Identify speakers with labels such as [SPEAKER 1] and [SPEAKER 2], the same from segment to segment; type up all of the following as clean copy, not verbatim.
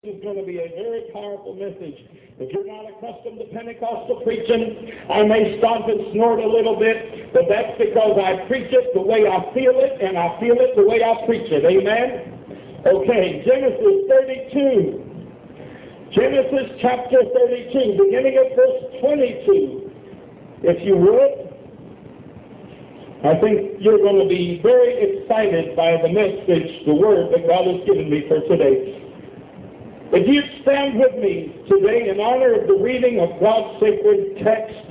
[SPEAKER 1] This is going to be a very powerful message. If you're not accustomed to Pentecostal preaching, I may stomp and snort a little bit, but that's because I preach it the way I feel it, and I feel it the way I preach it. Amen? Okay, Genesis 32. Genesis chapter 32, beginning at verse 22. If you would, I think you're going to be very excited by the message, the word that God has given me for today. If you stand with me today in honor of the reading of God's sacred text,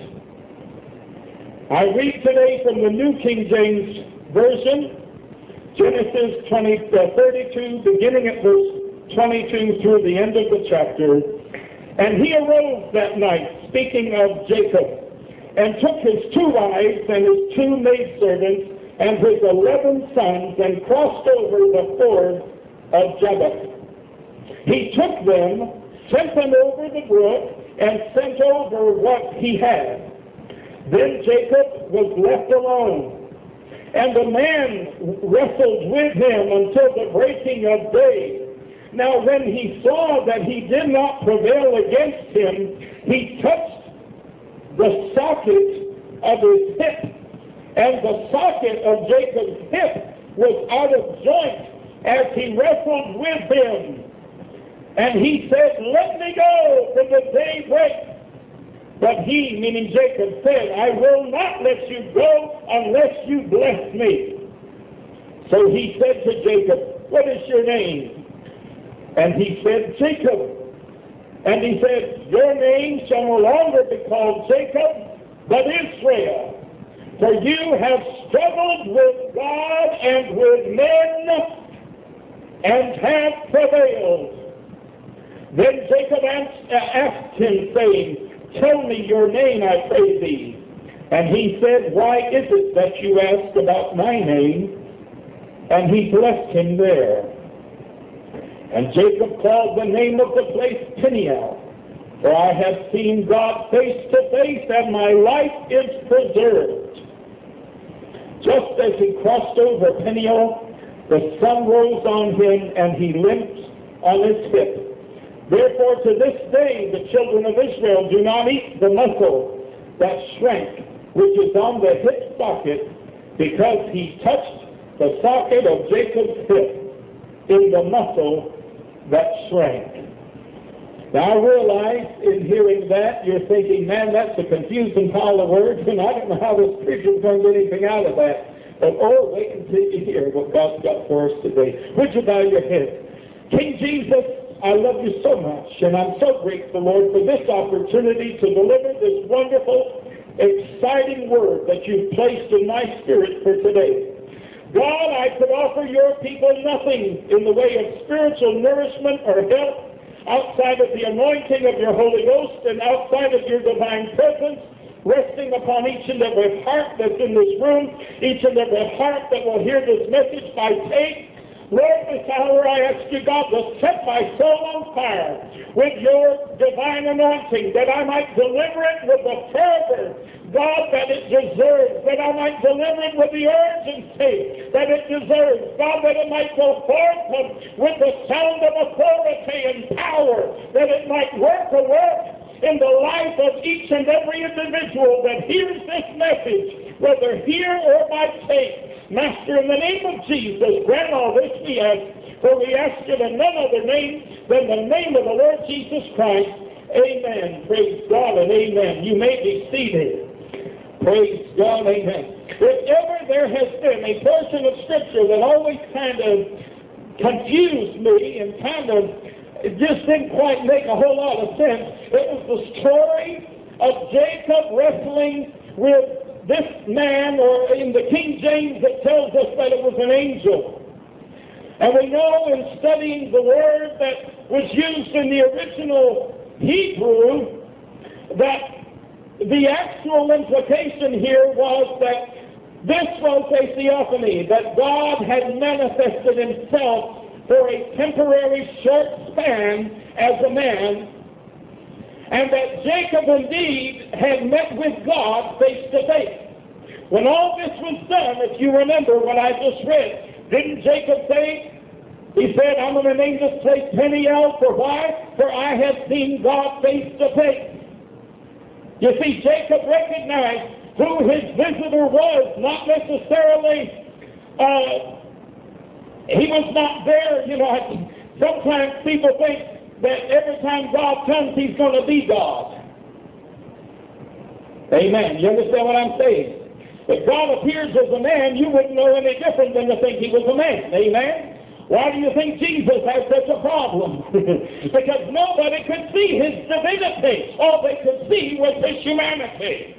[SPEAKER 1] I read today from the New King James Version, Genesis 32, beginning at verse 22 through the end of the chapter. And he arose that night, speaking of Jacob, and took his 2 wives and his 2 maidservants and his 11 sons and crossed over the ford of Jabbok. He took them, sent them over the brook, and sent over what he had. Then Jacob was left alone, and the man wrestled with him until the breaking of day. Now when he saw that he did not prevail against him, he touched the socket of his hip, and the socket of Jacob's hip was out of joint as he wrestled with him. And he said, "Let me go, for the day breaks." But he, meaning Jacob, said, "I will not let you go unless you bless me." So he said to Jacob, "What is your name?" And he said, "Jacob." And he said, "Your name shall no longer be called Jacob, but Israel. For you have struggled with God and with men, and have prevailed." Then Jacob asked him, saying, "Tell me your name, I pray thee." And he said, "Why is it that you ask about my name?" And he blessed him there. And Jacob called the name of the place Peniel, for I have seen God face to face, and my life is preserved. Just as he crossed over Peniel, the sun rose on him, and he limped on his hip. Therefore to this day the children of Israel do not eat the muscle that shrank, which is on the hip socket, because he touched the socket of Jacob's hip in the muscle that shrank. Now I realize in hearing that, you're thinking, man, that's a confusing pile of words, and I don't know how this preacher's going to get anything out of that. But wait until you hear what God's got for us today. Would you bow your head? King Jesus, I love you so much, and I'm so grateful, Lord, for this opportunity to deliver this wonderful, exciting word that you've placed in my spirit for today. God, I could offer your people nothing in the way of spiritual nourishment or help outside of the anointing of your Holy Ghost and outside of your divine presence resting upon each and every heart that's in this room, each and every heart that will hear this message by tape. Lord, this hour I ask you, God, to set my soul on fire with your divine anointing, that I might deliver it with the fervor, God, that it deserves, that I might deliver it with the urgency that it deserves, God, that it might go forth with the sound of authority and power, that it might work a work in the life of each and every individual that hears this message, whether here or by tape. Master, in the name of Jesus, grant all this we ask, for we ask it in none other name than the name of the Lord Jesus Christ. Amen. Praise God and amen. You may be seated. Praise God, amen. If ever there has been a portion of Scripture that always kind of confused me and kind of just didn't quite make a whole lot of sense, it was the story of Jacob wrestling with this man, or in the King James it tells us that it was an angel. And we know in studying the word that was used in the original Hebrew that the actual implication here was that this was a theophany, that God had manifested himself for a temporary short span as a man, and that Jacob indeed had met with God face to face. When all this was done, if you remember what I just read, didn't Jacob say, He said, I'm going to name this place Peniel. For why? For I have seen God face to face. You see, Jacob recognized who his visitor was, not necessarily, he was not there. You know, sometimes people think that every time God comes, he's going to be God. Amen. You understand what I'm saying? If God appears as a man, you wouldn't know any different than to think he was a man. Amen. Why do you think Jesus has such a problem? Because nobody could see his divinity. All they could see was his humanity.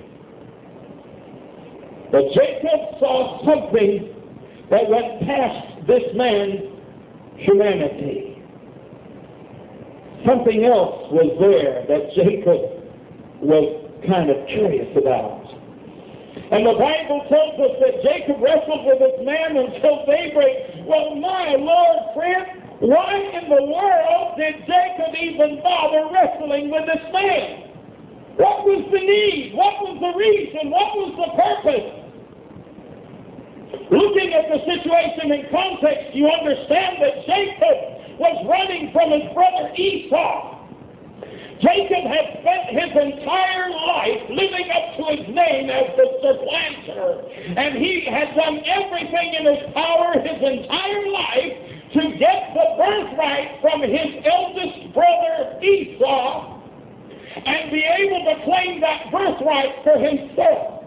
[SPEAKER 1] But Jacob saw something that went past this man's humanity. Something else was there that Jacob was kind of curious about. And the Bible tells us that Jacob wrestled with this man until daybreak. Well, my Lord, friend, why in the world did Jacob even bother wrestling with this man? What was the need? What was the reason? What was the purpose? Looking at the situation in context, you understand that Jacob was running from his brother Esau. Jacob had spent his entire life living up to his name as the supplanter, and he had done everything in his power his entire life to get the birthright from his eldest brother Esau and be able to claim that birthright for himself.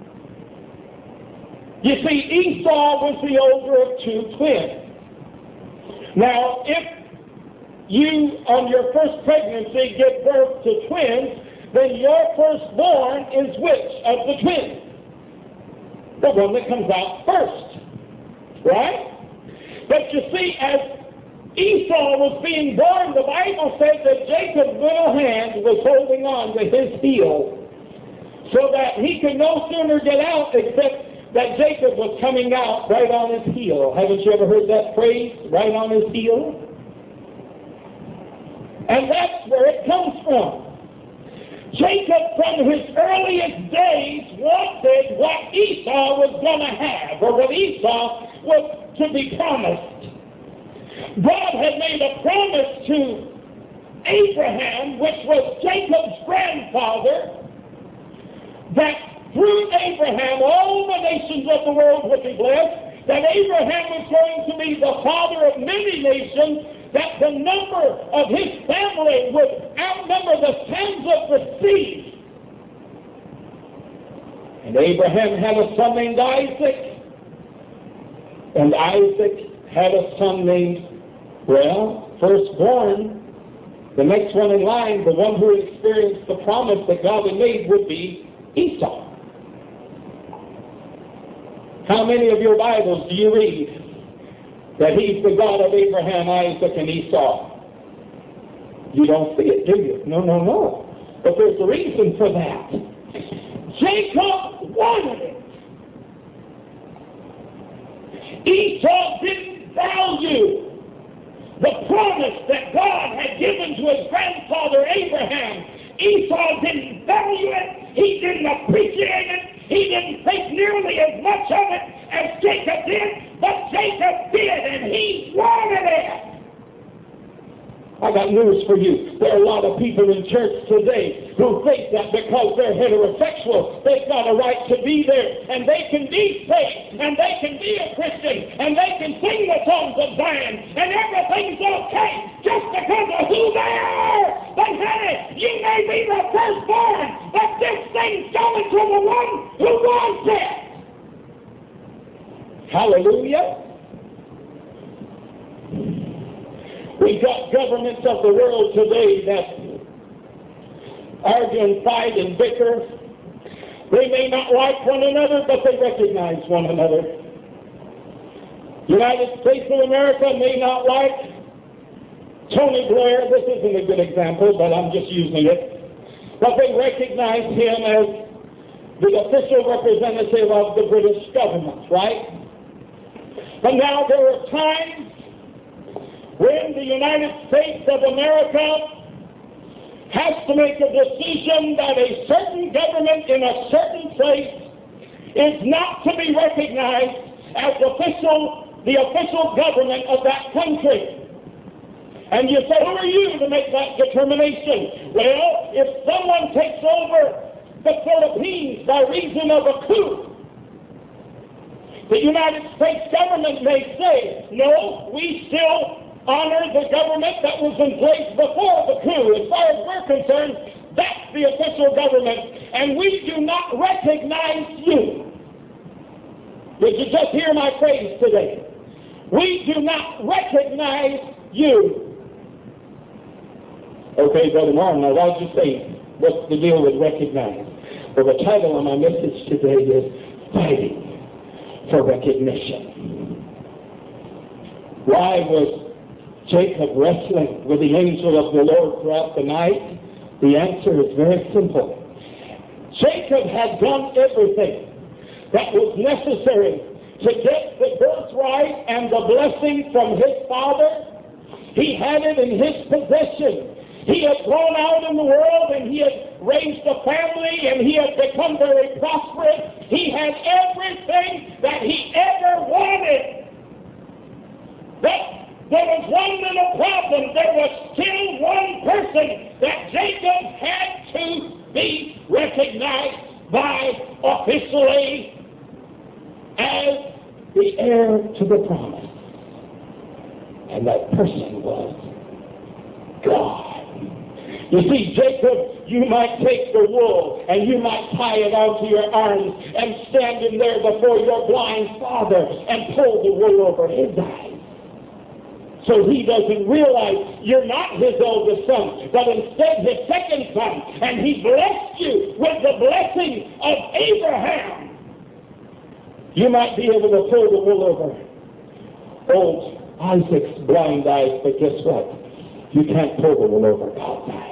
[SPEAKER 1] You see, Esau was the older of two twins. Now, if you, on your first pregnancy, give birth to twins, then your firstborn is which of the twins? The one that comes out first. Right? But you see, as Esau was being born, the Bible said that Jacob's little hand was holding on to his heel so that he could no sooner get out except that Jacob was coming out right on his heel. Haven't you ever heard that phrase, right on his heel? And that's where it comes from. Jacob, from his earliest days, wanted what Esau was going to have, or what Esau was to be promised. God had made a promise to Abraham, which was Jacob's grandfather, that through Abraham all the nations of the world would be blessed, that Abraham was going to be the father of many nations, that the number of his family would outnumber the sands of the sea. And Abraham had a son named Isaac, and Isaac had a son named, well, firstborn. The next one in line, the one who experienced the promise that God had made, would be Esau. How many of your Bibles do you read that he's the God of Abraham, Isaac, and Esau? You don't see it, do you? No. But there's a reason for that. Jacob wanted it. Esau didn't value the promise that God had given to his grandfather Abraham. Esau didn't value it. He didn't appreciate it. He didn't think nearly as much of it as Jacob did, but Jacob did, and he wanted it. I got news for you. There are a lot of people in church today who think that because they're heterosexual, they've got a right to be there, and they can be saved, and they can be a Christian, and they can sing the songs of Zion, and everything's okay just because of who they are. But honey, you may be the firstborn, but this thing's going to the one who wants it. Hallelujah. We've got governments of the world today that argue and fight and bicker. They may not like one another, but they recognize one another. United States of America may not like Tony Blair. This isn't a good example, but I'm just using it. But they recognize him as the official representative of the British government, right? But now there are times when the United States of America has to make a decision that a certain government in a certain place is not to be recognized as official the official government of that country. And you say, who are you to make that determination? Well, if someone takes over the Philippines by reason of a coup, the United States government may say, no, we still honor the government that was in place before the coup. As far as we're concerned, that's the official government, and we do not recognize you. Did you just hear my phrase today? We do not recognize you. Okay, Brother Martin, now I'll just say, what's the deal with recognize? Well, the title of my message today is Fighting for Recognition. Why was Jacob wrestling with the angel of the Lord throughout the night? The answer is very simple. Jacob had done everything that was necessary to get the birthright and the blessing from his father. He had it in his possession. He had gone out in the world and he had raised a family and he had become very prosperous. He had everything that he ever wanted. But there was one little problem. There was still one person that Jacob had to be recognized by officially as the heir to the promise. And that person was God. You see, Jacob, you might take the wool and you might tie it onto your arms and stand in there before your blind father and pull the wool over his eyes. So he doesn't realize you're not his oldest son, but instead his second son. And he blessed you with the blessing of Abraham. You might be able to pull the wool over old Isaac's blind eyes, but guess what? You can't pull the wool over God's eyes.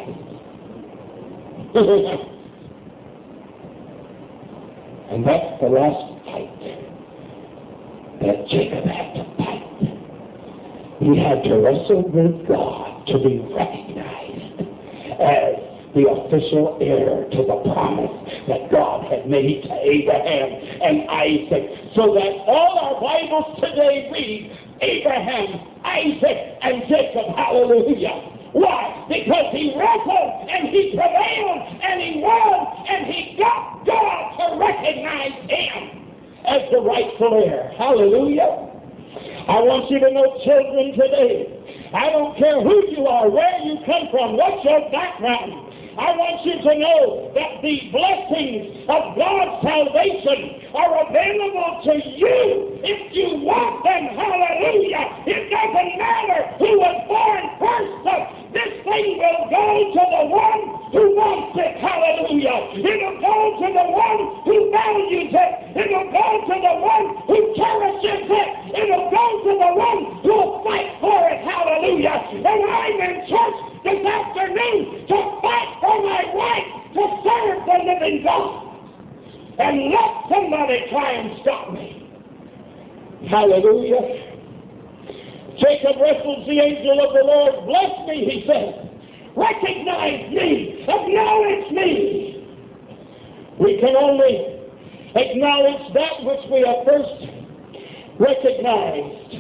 [SPEAKER 1] And that's the last fight that Jacob had to fight. He had to wrestle with God to be recognized as the official heir to the promise that God had made to Abraham and Isaac. So that all our Bibles today read Abraham, Isaac, and Jacob. Hallelujah. Why? Because he wrestled and he prevailed and he won and he got God to recognize him as the rightful heir. Hallelujah. I want you to know, children, today, I don't care who you are, where you come from, what's your background. I want you to know that the blessings of God's salvation are available to you if you want them. Hallelujah. It doesn't matter who was born first. This thing will go to the one who wants it. Hallelujah. It'll go to the one who values it. It'll go to the one who cherishes it. It'll go to the one who will fight for it. Hallelujah. And I'm in church this afternoon to fight for my right to serve the living God. And let somebody try and stop me. Hallelujah. Jacob wrestles the angel of the Lord. Bless me, he says. Recognize me. Acknowledge me. We can only acknowledge that which we have first recognized.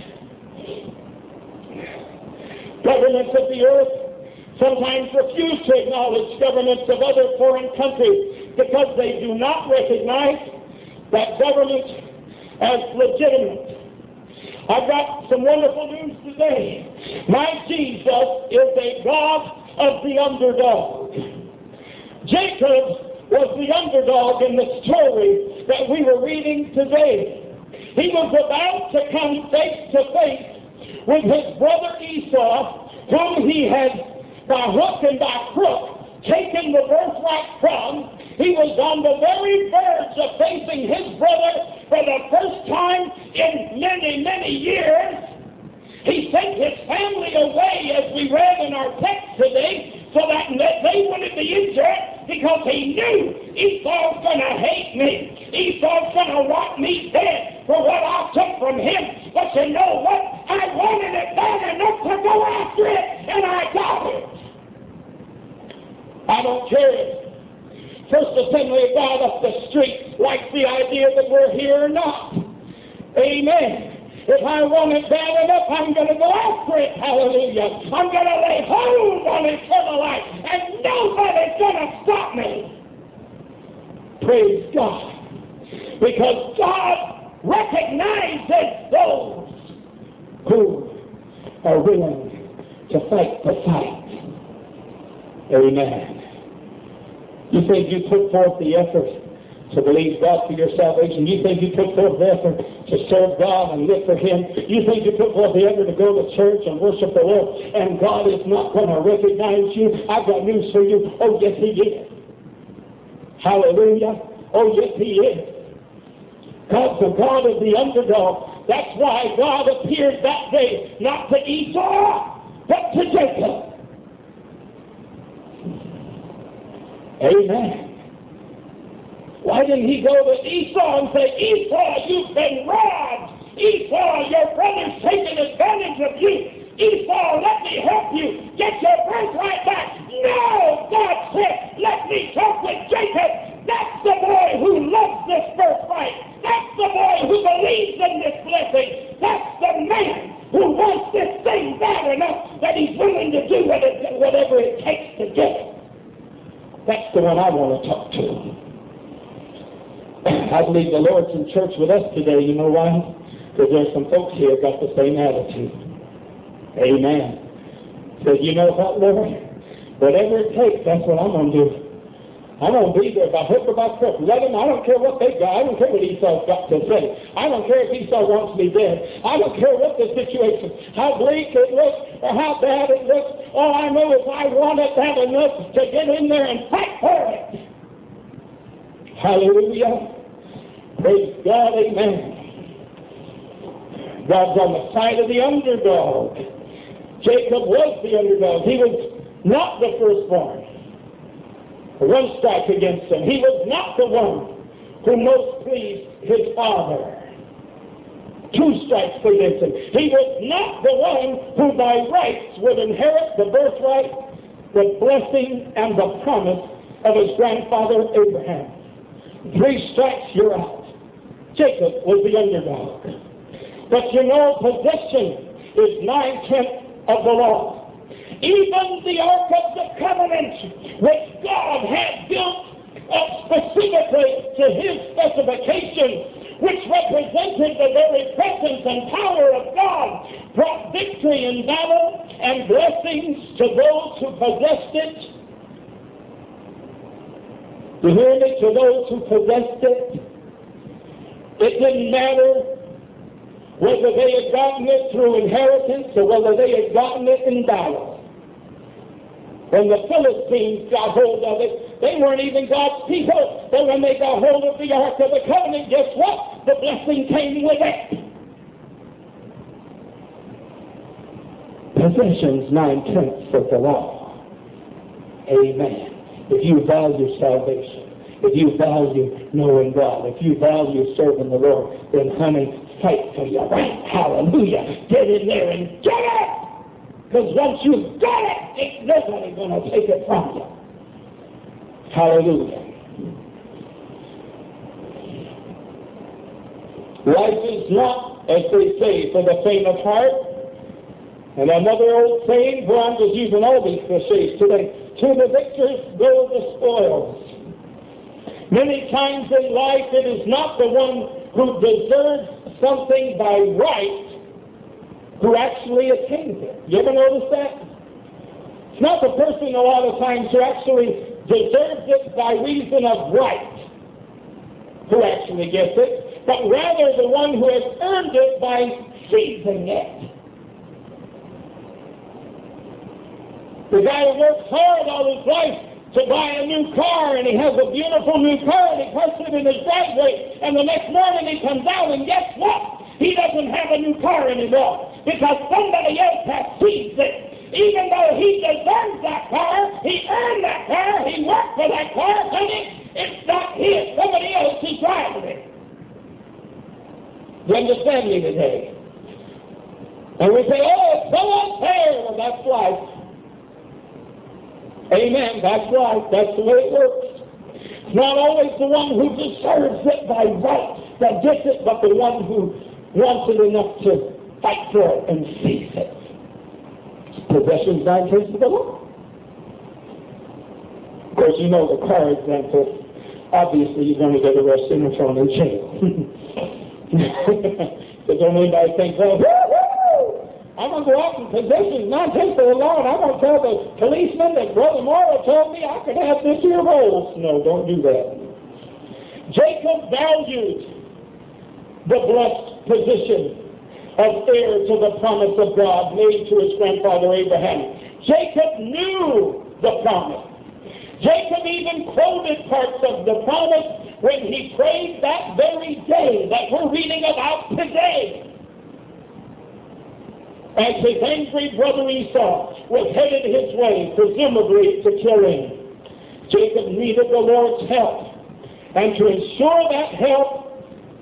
[SPEAKER 1] Governments of the earth sometimes refuse to acknowledge governments of other foreign countries because they do not recognize that government as legitimate. I've got some wonderful news today. My Jesus is a God of the underdog. Jacob was the underdog in the story that we were reading today. He was about to come face to face with his brother Esau, whom he had by hook and by crook taken the birthright from. He was on the very verge of facing his brother for the first time in many, many years. He sent his family away, as we read in our text today, so that they wouldn't be injured, because he knew Esau's going to hate me. Esau's going to want me dead for what I took from him. But you know what? I wanted it bad enough to go after it, and I got it. I don't care if First Assembly of God up the street likes the idea that we're here or not. Amen. If I want it bad enough, I'm going to go after it. Hallelujah. I'm going to lay hold on eternal life, and nobody's going to stop me. Praise God. Because God recognizes those who are willing to fight the fight. Amen. You think you put forth the effort to believe God for your salvation? You think you put forth the effort to serve God and live for Him? You think you put forth the effort to go to church and worship the Lord, and God is not going to recognize you? I've got news for you. Oh, yes, He is. Hallelujah. Oh, yes, He is. God's the God of the underdog. That's why God appeared that day, not to Esau, but to Jacob. Amen. Why didn't He go to Esau and say, Esau, you've been robbed. Esau, your brother's taking advantage of you. Esau, let me help you. Get your birthright back. No, God said, let me talk with Jacob. That's the boy who loves this birthright. That's the boy who believes in this blessing. That's the man who wants this thing bad enough that he's willing to do whatever it takes to get it. That's the one I want to talk to. I believe the Lord's in church with us today. You know why? Because there's some folks here got the same attitude. Amen. Said, you know what, Lord? Whatever it takes, that's what I'm going to do. I'm going to be there by hook or by crook. Let him. I don't care what they got. I don't care what Esau's got to say. I don't care if Esau wants me dead. I don't care what the situation, how bleak it looks or how bad it looks. All I know is I want it bad enough to get in there and fight for it. Hallelujah. Praise God. Amen. God's on the side of the underdog. Jacob was the underdog. He was not the firstborn. One strike against him. He was not the one who most pleased his father. Two strikes against him. He was not the one who by rights would inherit the birthright, the blessing, and the promise of his grandfather Abraham. 3 strikes, you're out. Jacob was the underdog. But you know, possession is 9/10 of the law. Even the Ark of the Covenant, which God had built specifically to His specifications, which represented the very presence and power of God, brought victory in battle and blessings to those who possessed it. You hear me? To those who possessed it. It didn't matter whether they had gotten it through inheritance or whether they had gotten it in battle. When the Philistines got hold of it, they weren't even God's people. But when they got hold of the Ark of the Covenant, guess what? The blessing came with it. Possessions 9/10 of the law. Amen. If you value salvation, if you value knowing God, if you value serving the Lord, then honey, fight for your right. Hallelujah. Get in there and get it. Because once you've got it, ain't nobody going to take it from you. Hallelujah. Life is not, as they say, for the faint of heart. And another old saying, where I'm just using all these cliches today, to the victors go the spoils. Many times in life, it is not the one who deserves something by right who actually attains it. You ever notice that? It's not the person a lot of times who actually deserves it by reason of right who actually gets it, but rather the one who has earned it by seizing it. The guy who works hard all his life to buy a new car, and he has a beautiful new car, and he puts it in his driveway, and the next morning he comes out, and guess what? He doesn't have a new car anymore because somebody else has seized it. Even though he deserves that car, he earned that car, he worked for that car, honey, it's not his. Somebody else is driving it. You understand me today? And we say, oh, it's so unfair. Well, that's life. Amen. That's life. That's the way it works. It's not always the one who deserves it by right that gets it, but the one who wants it enough to fight for it and seize it. Possession's not taste of the Lord. Of course, you know the car example. Obviously, you're going to get arrested and thrown in jail. Because don't anybody think, well, I'm going to go out and possessions not taste of the Lord. I'm going to tell the policeman that Brother Morrow told me I could have this here rolls. No, don't do that. Jacob valued the blessed position of heir to the promise of God made to his grandfather Abraham. Jacob knew the promise. Jacob even quoted parts of the promise when he prayed that very day that we're reading about today. As his angry brother Esau was headed his way, presumably to kill him, Jacob needed the Lord's help. And to ensure that help,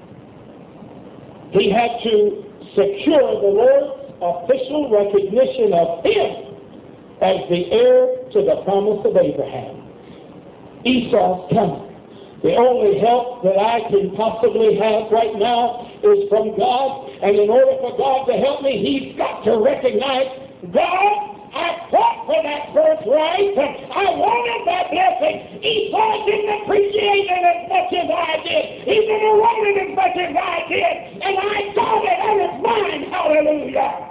[SPEAKER 1] he had to secure the Lord's official recognition of him as the heir to the promise of Abraham. Esau's coming. The only help that I can possibly have right now is from God, and in order for God to help me, he's got to recognize, God, I fought for that birthright, and I wanted that blessing. Esau didn't appreciate it as much as I did. He didn't want it as much as I did, and I got it, and it's mine. Hallelujah.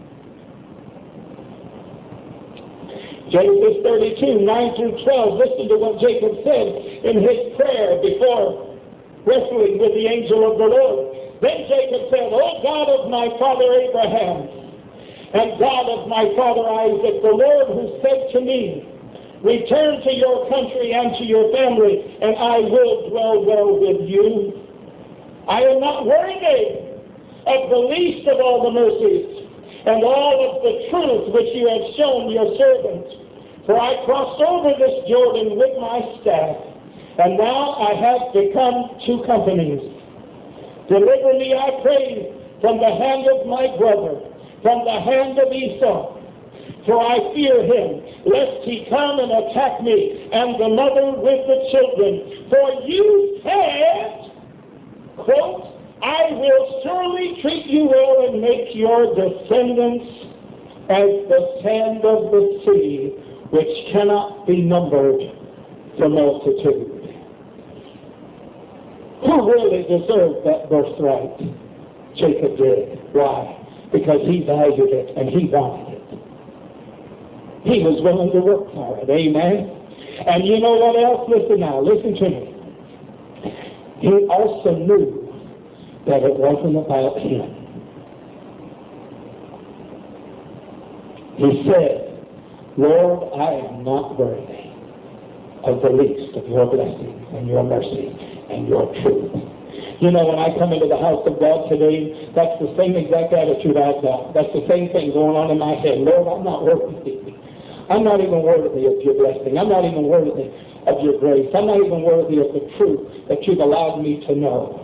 [SPEAKER 1] Genesis 32, 9 through 12, listen to what Jacob said in his prayer before wrestling with the angel of the Lord. Then Jacob said, O God of my father Abraham, and God of my father Isaac, the Lord who said to me, return to your country and to your family, and I will dwell well with you. I am not worthy of the least of all the mercies and all of the truth which you have shown your servant. For I crossed over this Jordan with my staff, and now I have become two companies. Deliver me, I pray, from the hand of my brother, from the hand of Esau. For I fear him, lest he come and attack me, and the mother with the children. For you said, quote, I will surely treat you well and make your descendants as the sand of the sea, which cannot be numbered for multitude. Who really deserved that birthright? Jacob did. Why? Because he valued it and he wanted it. He was willing to work for it. Amen? And you know what else? Listen now. Listen to me. He also knew that it wasn't about him. He said, Lord, I am not worthy of the least of your blessings and your mercy and your truth. You know, when I come into the house of God today, that's the same exact attitude I've got. That's the same thing going on in my head. Lord, I'm not worthy. I'm not even worthy of your blessing. I'm not even worthy of your grace. I'm not even worthy of the truth that you've allowed me to know.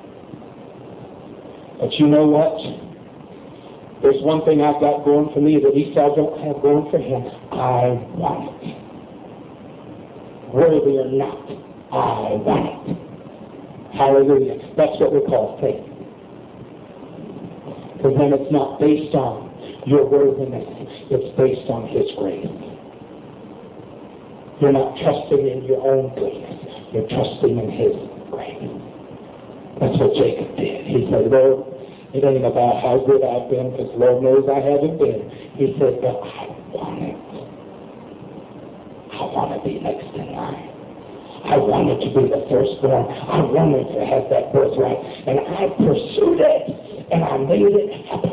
[SPEAKER 1] But you know what? There's one thing I've got going for me that Esau don't have going for him. I want it. Worthy or not, I want it. Hallelujah. That's what we call faith. Because then it's not based on your worthiness. It's based on his grace. You're not trusting in your own goodness. You're trusting in his grace. That's what Jacob did. He said, Lord, it ain't about how good I've been, because Lord knows I haven't been. He said, but I want it. I want to be next in line. I wanted to be the firstborn. I wanted to have that birthright. And I pursued it, and I made it happen.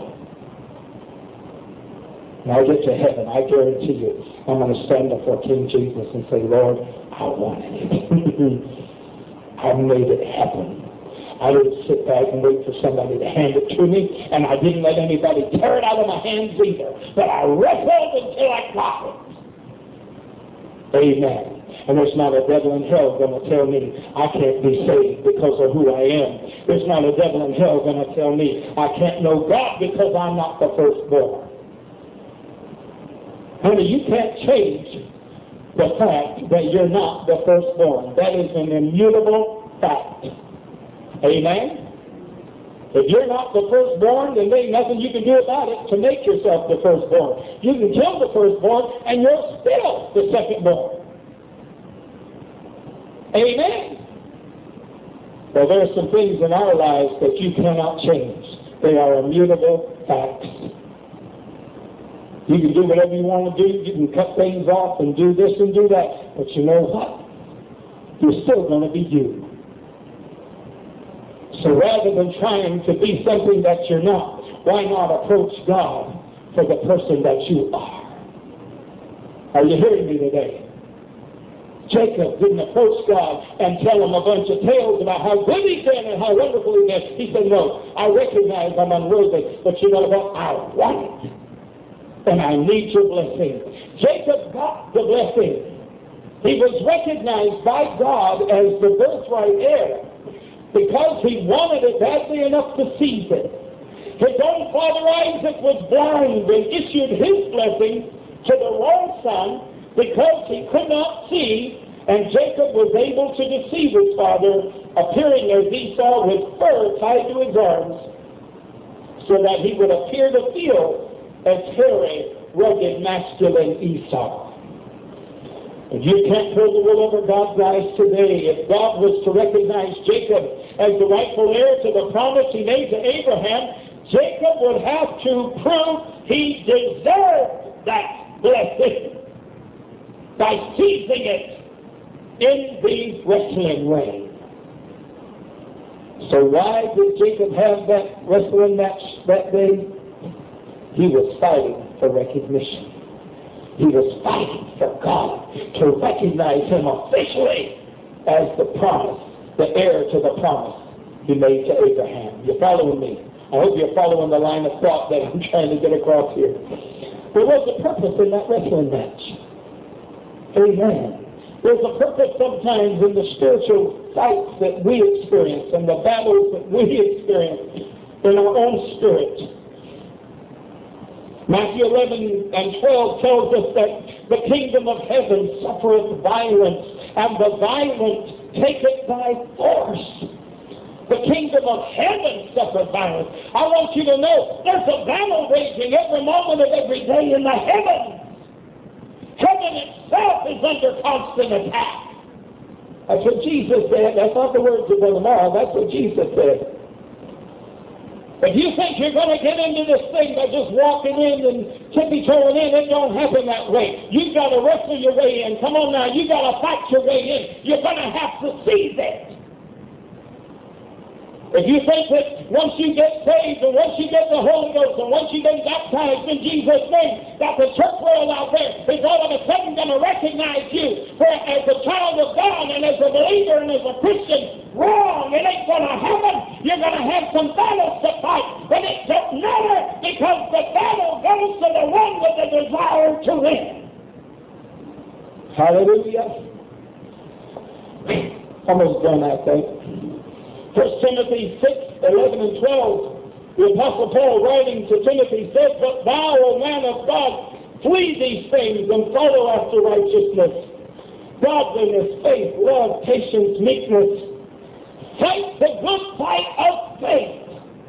[SPEAKER 1] When I get to heaven, I guarantee you, I'm going to stand before King Jesus and say, Lord, I wanted it. I made it happen. I didn't sit back and wait for somebody to hand it to me, and I didn't let anybody tear it out of my hands either. But I wrestled until I got it. Amen. And there's not a devil in hell going to tell me I can't be saved because of who I am. There's not a devil in hell going to tell me I can't know God because I'm not the firstborn. Honey, you can't change the fact that you're not the firstborn. That is an immutable fact. Amen? If you're not the firstborn, then there ain't nothing you can do about it to make yourself the firstborn. You can kill the firstborn, and you're still the secondborn. Amen. Well, there are some things in our lives that you cannot change. They are immutable facts. You can do whatever you want to do. You can cut things off and do this and do that. But you know what? You're still going to be you. So rather than trying to be something that you're not, why not approach God for the person that you are? Are you hearing me today? Jacob didn't approach God and tell him a bunch of tales about how good he did and how wonderful he did. He said, no, I recognize I'm unworthy, but you know what? I want it. And I need your blessing. Jacob got the blessing. He was recognized by God as the birthright heir because he wanted it badly enough to seize it. His own father Isaac was blind and issued his blessing to the wrong son because he could not see, and Jacob was able to deceive his father, appearing as Esau with fur tied to his arms, so that he would appear to feel as hairy, rugged, masculine Esau. And you can't pull the wool over God's eyes today. If God was to recognize Jacob as the rightful heir to the promise he made to Abraham, Jacob would have to prove he deserved that blessing by seizing it in the wrestling ring. So why did Jacob have that wrestling match that day? He was fighting for recognition. He was fighting for God to recognize him officially as the promise, the heir to the promise he made to Abraham. You following me? I hope you're following the line of thought that I'm trying to get across here. There was a purpose in that wrestling match. Amen. There's a purpose sometimes in the spiritual fights that we experience and the battles that we experience in our own spirit. Matthew 11 and 12 tells us that the kingdom of heaven suffereth violence, and the violent take it by force. The kingdom of heaven suffereth violence. I want you to know there's a battle raging every moment of every day in the heavens. Heaven itself is under constant attack. That's what Jesus said. That's not the words of Brother Morrow. That's what Jesus said. If you think you're going to get into this thing by just walking in and tippy-toeing in, it don't happen that way. You've got to wrestle your way in. Come on now, you've got to fight your way in. You're going to have to seize it. If you think that once you get saved and once you get the Holy Ghost and once you've been baptized in Jesus' name, that the church world out there is all of a sudden going to recognize you as a child of God and as a believer and as a Christian, wrong. It ain't going to happen. You're going to have some battles to fight, but it doesn't matter because the battle goes to the one with the desire to win. Hallelujah. Almost done, I think. 1 Timothy 6, 11 and 12, the Apostle Paul writing to Timothy says, but thou, O man of God, flee these things and follow after righteousness, godliness, faith, love, patience, meekness. Fight the good fight of faith.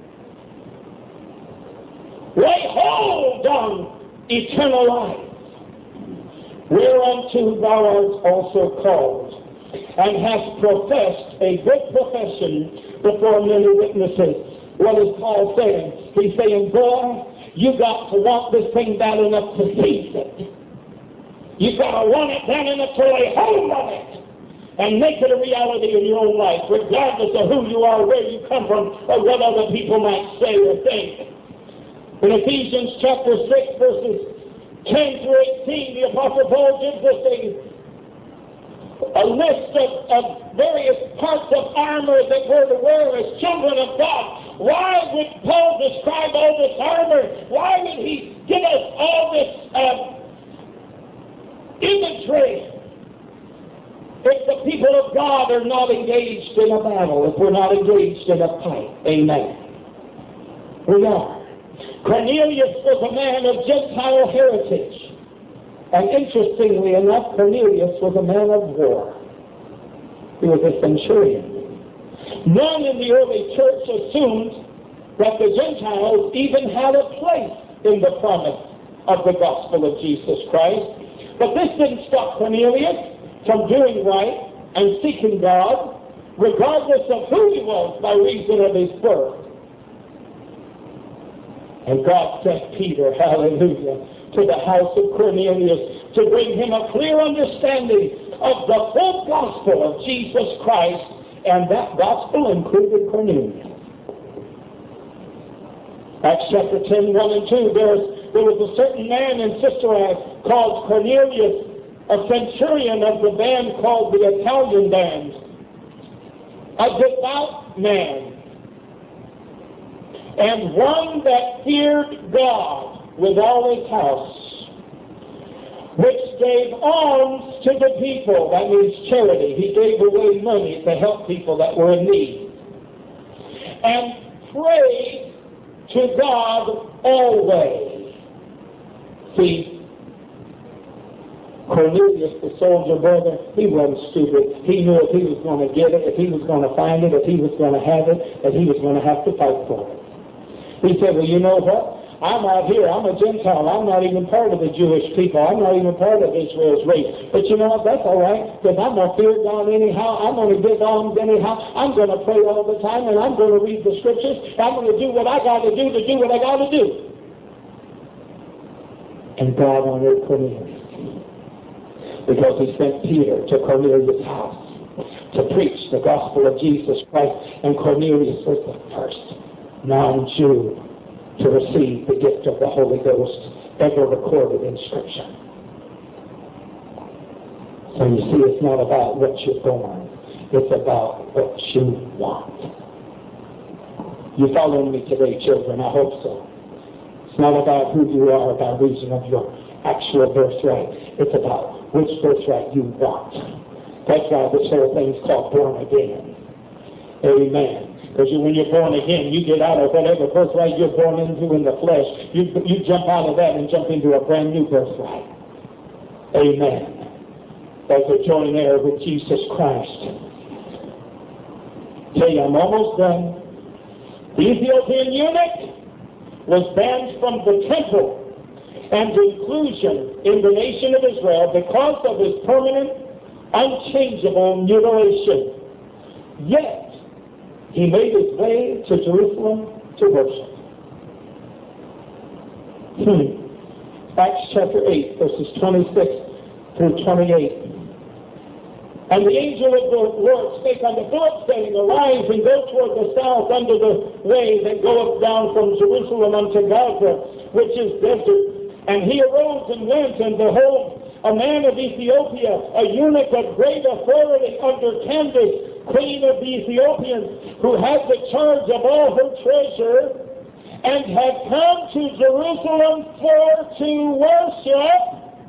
[SPEAKER 1] Lay hold on eternal life, whereunto thou art also called, and hast professed a good profession before many witnesses. What is Paul saying? He's saying, boy, you got to want this thing bad enough to seize it. You've got to want it bad enough to lay hold of it and make it a reality in your own life, regardless of who you are, where you come from, or what other people might say or think. In Ephesians chapter 6, verses 10 through 18, the Apostle Paul gives us a list of various parts of armor that we're to wear as children of God. Why would Paul describe all this armor? Why would he give us all this imagery if the people of God are not engaged in a battle, if we're not engaged in a fight? Amen. We are. Cornelius was a man of Gentile heritage. And interestingly enough, Cornelius was a man of war. He was a centurion. None in the early church assumed that the Gentiles even had a place in the promise of the gospel of Jesus Christ. But this didn't stop Cornelius from doing right and seeking God, regardless of who he was by reason of his birth. And God sent Peter, hallelujah, to the house of Cornelius to bring him a clear understanding of the full gospel of Jesus Christ, and that gospel included Cornelius. Acts chapter 10, 1 and 2, there was a certain man in Caesarea called Cornelius, a centurion of the band called the Italian band, a devout man, and one that feared God with all his house, which gave alms to the people. That means charity. He gave away money to help people that were in need. And prayed to God always. See, Cornelius, the soldier brother, he wasn't stupid. He knew if he was going to get it, if he was going to find it, if he was going to have it, that he was going to have to fight for it. He said, well, you know what? I'm out here. I'm a Gentile. I'm not even part of the Jewish people. I'm not even part of Israel's race. But you know what? That's all right, because I'm going to fear God anyhow. I'm going to give alms anyhow. I'm going to pray all the time, and I'm going to read the scriptures. I'm going to do what I got to do what I got to do. And God honored Cornelius, because he sent Peter to Cornelius' house to preach the gospel of Jesus Christ. And Cornelius was the first non-Jew to receive the gift of the Holy Ghost ever recorded in Scripture. So you see, it's not about what you're born. It's about what you want. You following me today, children? I hope so. It's not about who you are by reason of your actual birthright. It's about which birthright you want. That's why this whole thing's called born again. Amen. Because when you're born again, you get out of whatever birthright you're born into in the flesh. You jump out of that and jump into a brand new birthright. Amen. As a joint heir with Jesus Christ. Tell you, I'm almost done. The Ethiopian eunuch was banned from the temple and inclusion in the nation of Israel because of his permanent, unchangeable mutilation. Yet, he made his way to Jerusalem to worship. Acts chapter 8, verses 26 through 28. And the angel of the Lord spake unto Philip, saying, Arise and go toward the south under the way that goeth down from Jerusalem unto Gaza, which is desert. And he arose and went, and behold, a man of Ethiopia, a eunuch of great authority under Candace, queen of the Ethiopians, who had the charge of all her treasure, and had come to Jerusalem to worship.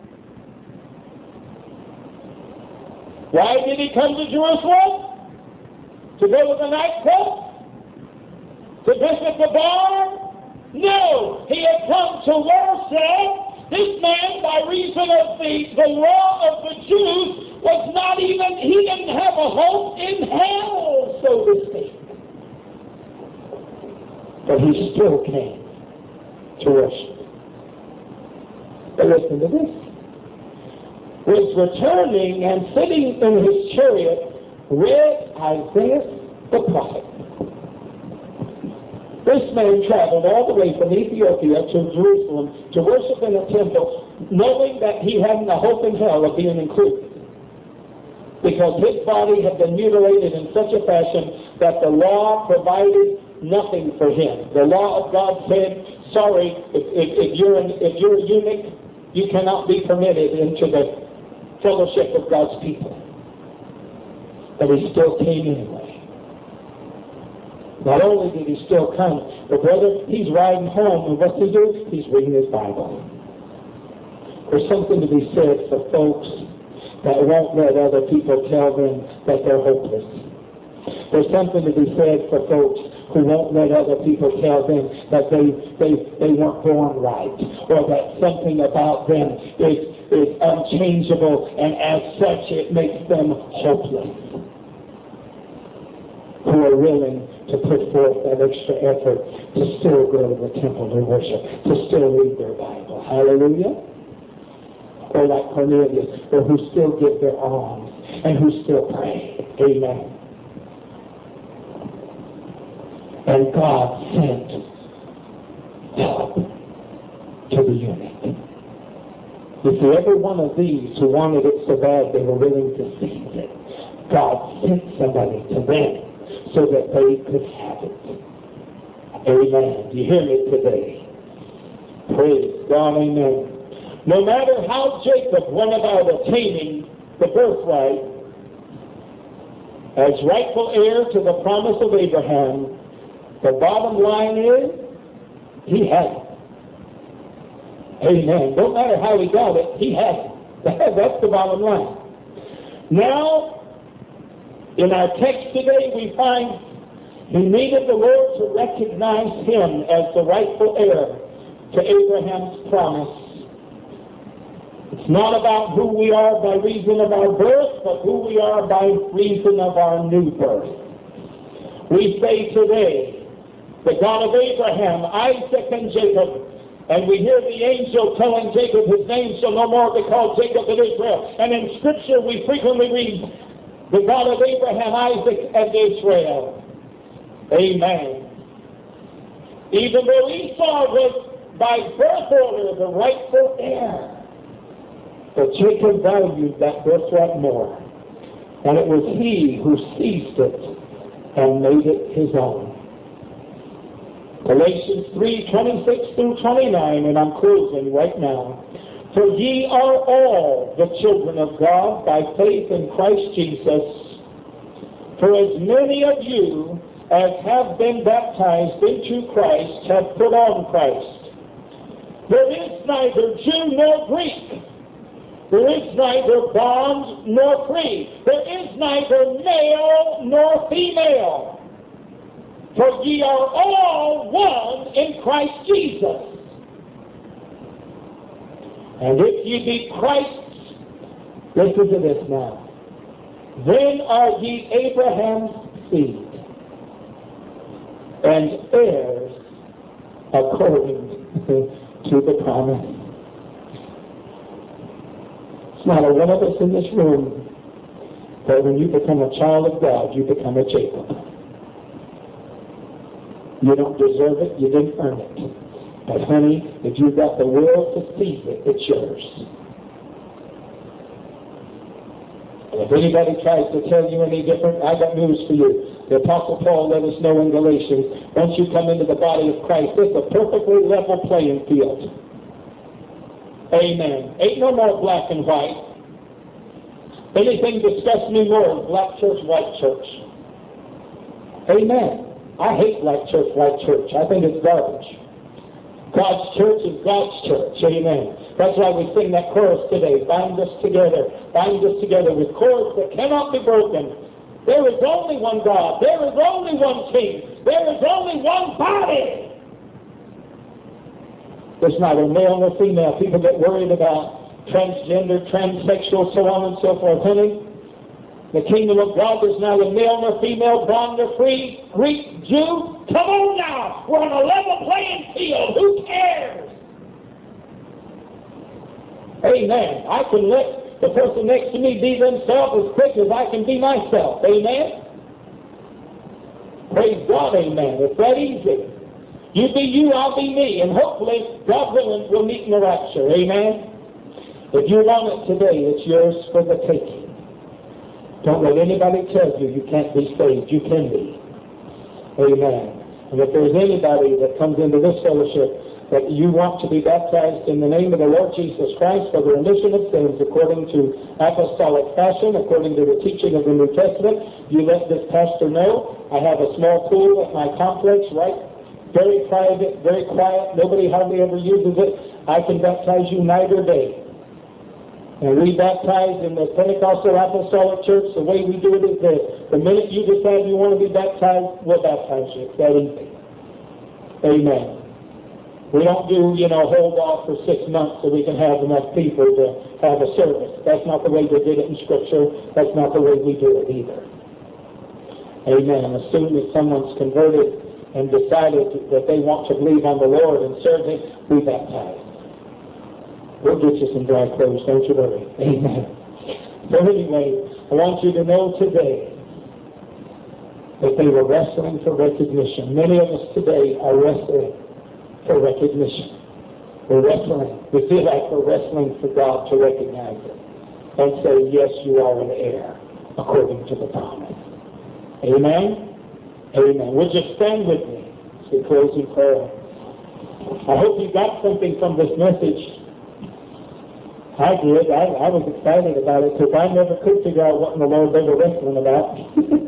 [SPEAKER 1] Why did he come to Jerusalem? To go to the nightclub? To visit the bar? No, he had come to worship. This man, by reason of the law of the Jews, was not even, he didn't have a hope in hell, so to speak. But he still came to worship. But listen to this. Was returning and sitting in his chariot, read Isaiah the prophet. This man traveled all the way from Ethiopia to Jerusalem to worship in a temple, knowing that he hadn't a hope in hell of being included. Because his body had been mutilated in such a fashion that the law provided nothing for him. The law of God said, sorry, if you're a eunuch, you cannot be permitted into the fellowship of God's people. But he still came anyway. Not only did he still come, but brother, he's riding home, and what's he do? He's reading his Bible. There's something to be said for folks that won't let other people tell them that they're hopeless. There's something to be said for folks who won't let other people tell them that they weren't born right, or that something about them is unchangeable, and as such it makes them hopeless. Who are willing to put forth that extra effort to still go to the temple to worship, to still read their Bible. Hallelujah. Or like Cornelius, or who still give their alms and who still pray. Amen. And God sent help to the eunuch. You see, every one of these who wanted it so bad they were willing to seize it, God sent somebody to them so that they could have it. Amen. Do you hear me today? Praise God. Amen. No matter how Jacob went about attaining the birthright as rightful heir to the promise of Abraham, the bottom line is, he had it. Amen. No matter how he got it, he had it. That's the bottom line. Now, in our text today, we find he needed the Lord to recognize him as the rightful heir to Abraham's promise. It's not about who we are by reason of our birth, but who we are by reason of our new birth. We say today, the God of Abraham, Isaac, and Jacob, and we hear the angel telling Jacob his name shall no more be called Jacob but Israel. And in Scripture we frequently read, the God of Abraham, Isaac, and Israel. Amen. Even though Esau was by birth order the rightful heir, but Jacob valued that birthright more. And it was he who seized it and made it his own. Galatians 3:26 through 29, and I'm closing right now. For ye are all the children of God by faith in Christ Jesus. For as many of you as have been baptized into Christ have put on Christ. There is neither Jew nor Greek. There is neither bond nor free. There is neither male nor female. For ye are all one in Christ Jesus. And if ye be Christ's, listen to this now, then are ye Abraham's seed, and heirs according to the promise. It's not a one of us in this room, but when you become a child of God, you become a Jacob. You don't deserve it, you didn't earn it. But honey, if you've got the will to seize it, it's yours. And if anybody tries to tell you any different, I got news for you. The Apostle Paul let us know in Galatians, once you come into the body of Christ, it's a perfectly level playing field. Amen. Ain't no more black and white. Anything disgusts me more is black church, white church. Amen. I hate black church, white church. I think it's garbage. God's church is God's church. Amen. That's why we sing that chorus today. Bind us together. Bind us together with cords that cannot be broken. There is only one God. There is only one King. There is only one body. There's neither male nor female. People get worried about transgender, transsexual, so on and so forth. Honey, the kingdom of God is neither male nor female, bond nor free, Greek, Jew. Come on now. We're on a level playing field. Who cares? Amen. I can let the person next to me be themselves as quick as I can be myself. Amen. Praise God. Amen. It's that easy. You be you, I'll be me. And hopefully, God willing, we'll meet in the rapture. Amen. If you want it today, it's yours for the taking. Don't let anybody tell you you can't be saved. You can be. Amen. And if there's anybody that comes into this fellowship that you want to be baptized in the name of the Lord Jesus Christ for the remission of sins according to apostolic fashion, according to the teaching of the New Testament, you let this pastor know. I have a small pool at my complex, right? Very private, very quiet. Nobody hardly ever uses it. I can baptize you night or day. And we baptize in the Pentecostal Apostolic Church. The way we do it is this. The minute you decide you want to be baptized, we'll baptize you. It's that easy. Amen. We don't do, hold off for 6 months so we can have enough people to have a service. That's not the way they did it in Scripture. That's not the way we do it either. Amen. As soon as someone's converted and decided that they want to believe on the Lord and serve Him, we baptize. We'll get you some dry clothes, don't you worry. Amen. So anyway, I want you to know today that they were wrestling for recognition. Many of us today are wrestling for recognition. We're wrestling. We feel like we're wrestling for God to recognize it and say, yes, you are an heir according to the promise. Amen? Amen. Would you stand with me? It's the closing prayer. I hope you got something from this message. I did. I was excited about it because I never could figure out what in the Lord they were wrestling about.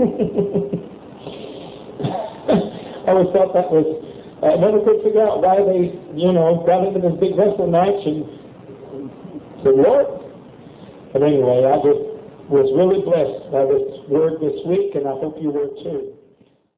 [SPEAKER 1] I always thought that was, I never could figure out why they, got into this big wrestling match and said, Lord. But anyway, I just was really blessed by this word this week, and I hope you were too.